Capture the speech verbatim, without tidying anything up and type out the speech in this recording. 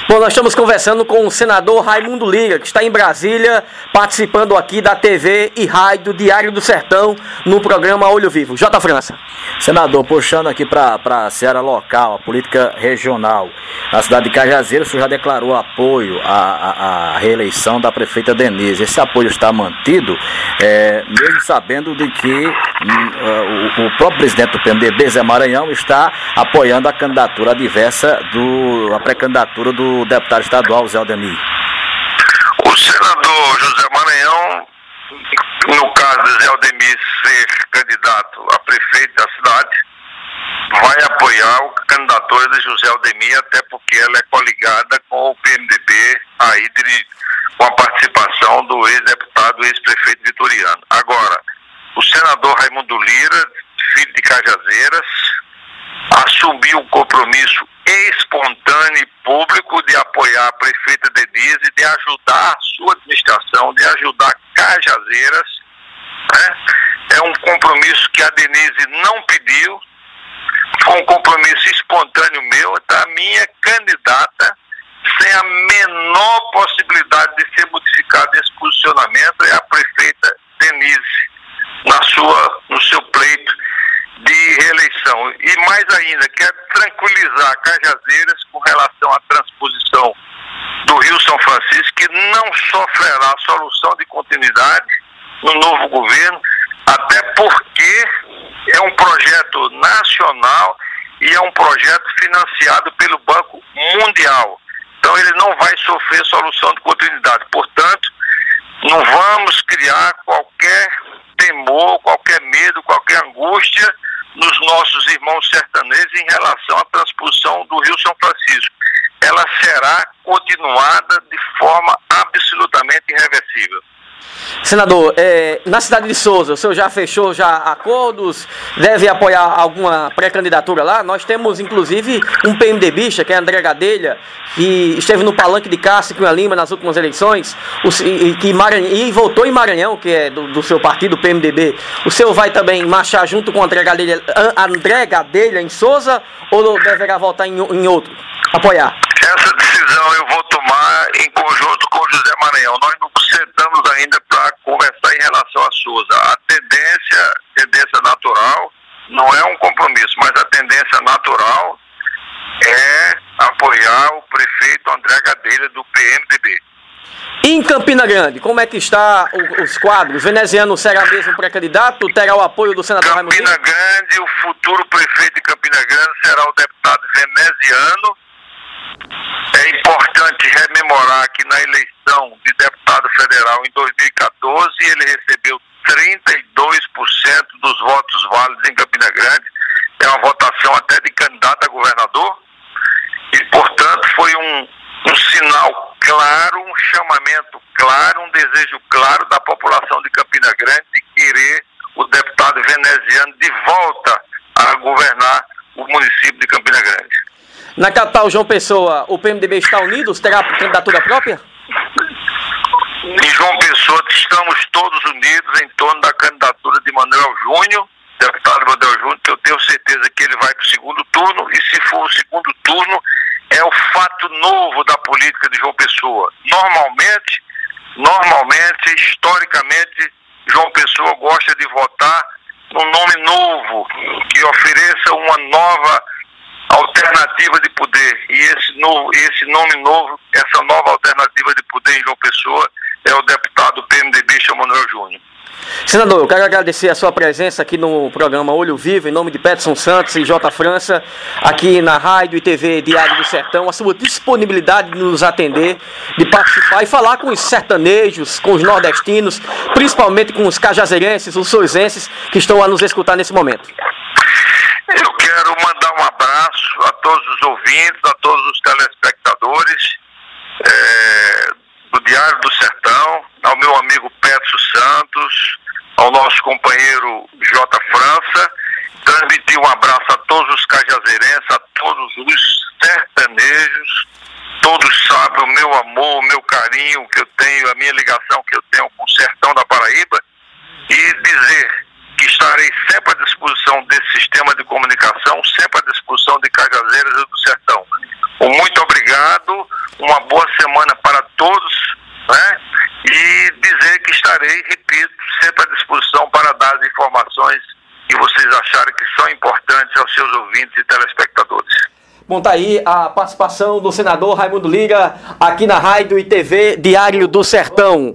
Bom, nós estamos conversando com o senador Raimundo Lira, que está em Brasília, participando aqui da T V e rádio do Diário do Sertão, no programa Olho Vivo. J. França. Senador, puxando aqui para a seara local, a política regional, na cidade de Cajazeiras, o senhor já declarou apoio à, à, à reeleição da prefeita Denise. Esse apoio está mantido, é, mesmo sabendo de que hum, o, o próprio presidente do P M D B, Zé Maranhão, está apoiando a candidatura adversa, do, a pré-candidatura do deputado estadual Zé Aldemir. O senador José Maranhão, no caso de Zé Aldemir ser candidato a prefeito da cidade, vai apoiar a candidatura de José Aldemir, até porque ela é coligada com o P M D B, aí com a participação do ex-deputado, ex-prefeito Vitoriano. Agora, o senador Raimundo Lira, filho de Cajazeiras, assumiu um compromisso espontâneo e público de apoiar a prefeita Denise, de ajudar a sua administração, de ajudar Cajazeiras, né? É um compromisso que a Denise não pediu, foi um compromisso espontâneo meu, da minha candidata, sem a menor possibilidade de ser modificado esse posicionamento, é a prefeita Denise, na sua, no seu pleito de reeleição. E mais ainda, quero tranquilizar Cajazeiras com relação à transposição do Rio São Francisco, que não sofrerá solução de continuidade no novo governo, até porque é um projeto nacional e é um projeto financiado pelo Banco Mundial. Então ele não vai sofrer solução de continuidade. Portanto, não vamos criar qualquer temor, qualquer medo, qualquer angústia nos nossos irmãos sertanejos em relação à transposição do Rio São Francisco. Ela será continuada de forma absolutamente irreversível. Senador, é, na cidade de Souza, o senhor já fechou já acordos? Deve apoiar alguma pré-candidatura lá? Nós temos, inclusive, um PMDBista, que é André Gadelha, que esteve no palanque de Cássio Cunha Lima nas últimas eleições, o, e, que Maranhão, e voltou em Maranhão, que é do, do seu partido, P M D B. O senhor vai também marchar junto com André Gadelha, André Gadelha em Souza, ou deverá voltar em, em outro? Apoiar? Essa decisão eu vou tomar em conjunto com o José Maranhão. Nós não sentamos ainda para conversar em relação a Souza. A tendência, tendência natural, não é um compromisso, mas a tendência natural é apoiar o prefeito André Gadelha do P M D B. E em Campina Grande, como é que está o, os quadros? Veneziano será mesmo pré-candidato? Terá o apoio do senador Raimundo Lira? Campina Grande, o futuro prefeito de Campina Grande será o deputado Veneziano. É importante rememorar que na eleição de deputado federal em dois mil e catorze, ele recebeu trinta e dois por cento dos votos válidos em Campina Grande. É uma votação até de candidato a governador. E, portanto, foi um, um sinal claro, um chamamento claro, um desejo claro da população de Campina Grande de querer o deputado veneziano de volta a governar o município de Campina Grande. Na capital João Pessoa, o P M D B está unido? Terá candidatura própria? Em João Pessoa estamos todos unidos em torno da candidatura de Manuel Júnior, deputado Manuel Júnior, que eu tenho certeza que ele vai para o segundo turno, e se for o segundo turno, é o fato novo da política de João Pessoa. Normalmente, normalmente, historicamente, João Pessoa gosta de votar num nome novo, que ofereça uma nova alternativa de poder, e esse, novo, esse nome novo, essa nova alternativa de poder em João Pessoa é o deputado P M D B, Manuel Júnior. Senador, eu quero agradecer a sua presença aqui no programa Olho Vivo, em nome de Peterson Santos e J. França, aqui na rádio e T V Diário do Sertão, a sua disponibilidade de nos atender, de participar e falar com os sertanejos, com os nordestinos, principalmente com os cajazeirenses, os souzenses que estão a nos escutar nesse momento. Eu quero mandar um abraço a todos os ouvintes, a todos os telespectadores é, do Diário do Sertão, ao meu amigo Petro Santos, ao nosso companheiro J. França, transmitir um abraço a todos os cajazeirenses, a todos os sertanejos. Todos sabem o meu amor, o meu carinho que eu tenho, a minha ligação que eu tenho com o sertão da Paraíba, e dizer que estarei sempre à disposição desse sistema de comunicação, sempre à disposição de Cajazeiras e do Sertão. Muito obrigado, uma boa semana para todos, né? E dizer que estarei, repito, sempre à disposição para dar as informações que vocês acharem que são importantes aos seus ouvintes e telespectadores. Bom, tá aí a participação do senador Raimundo Lira aqui na Rádio e T V Diário do Sertão.